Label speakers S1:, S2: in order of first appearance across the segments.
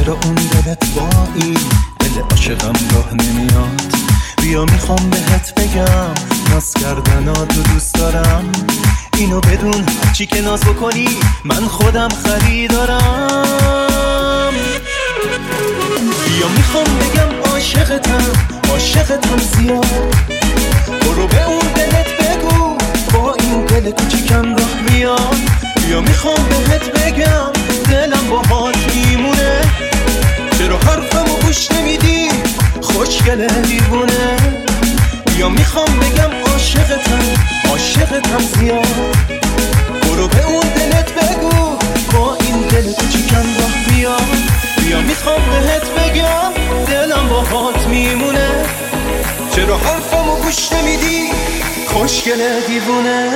S1: چرا اون دلت با این دل عاشقم راه نمیاد؟ بیا میخوام بهت بگم ناز کردناتو دوست دارم، اینو بدون هرچی که ناز بکنی من خودم خریدارم. بیا میخوام بگم عاشقتم زیاد، برو به اون دلت بگو با این دل کوچیکم راه میاد. بیا میخوام بهت بگم دلم باهات میمونه، چرا حرفمو گوش نمیدی خوشگل دیوونه؟ بیا میخوام بگم عاشقتم زیاد، برو به اون دلت بگو با این دل کوچیکم راه بیاد. بیا میخوام بهت بگم دلم باهات میمونه، چرا حرفمو گوش نمیدی خوشگل دیوونه؟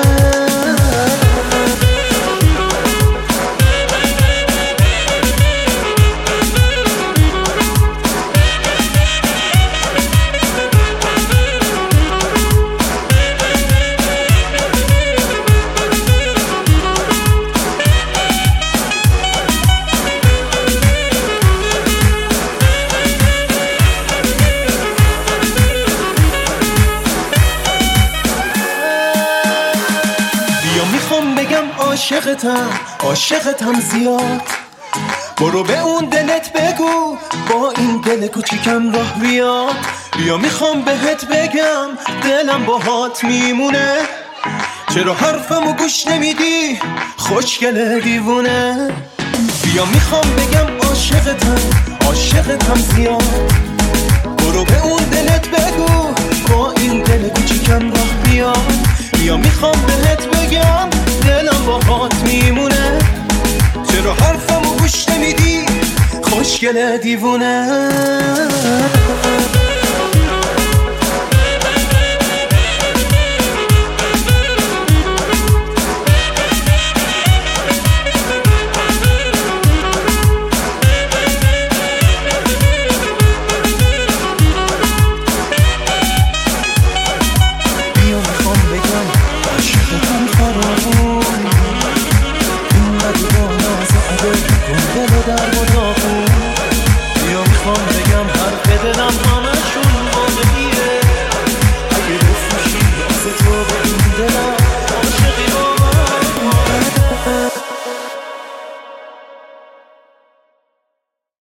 S1: عاشقتم زیاد، برو به اون دلت بگو با این دل کوچیکم راه بیاد. بیا میخوام بهت بگم دلم باهات میمونه، چرا حرفمو گوش نمیدی خوشگل دیوونه؟ بیا میخوام بگم عاشقتم زیاد، برو به اون دلت بگو با این دل کوچیکم راه بیاد. بیا میخوام بهت بگم دلم باهات میمونه، چرا حرفمو گوش نمیدی خوشگل دیوونه؟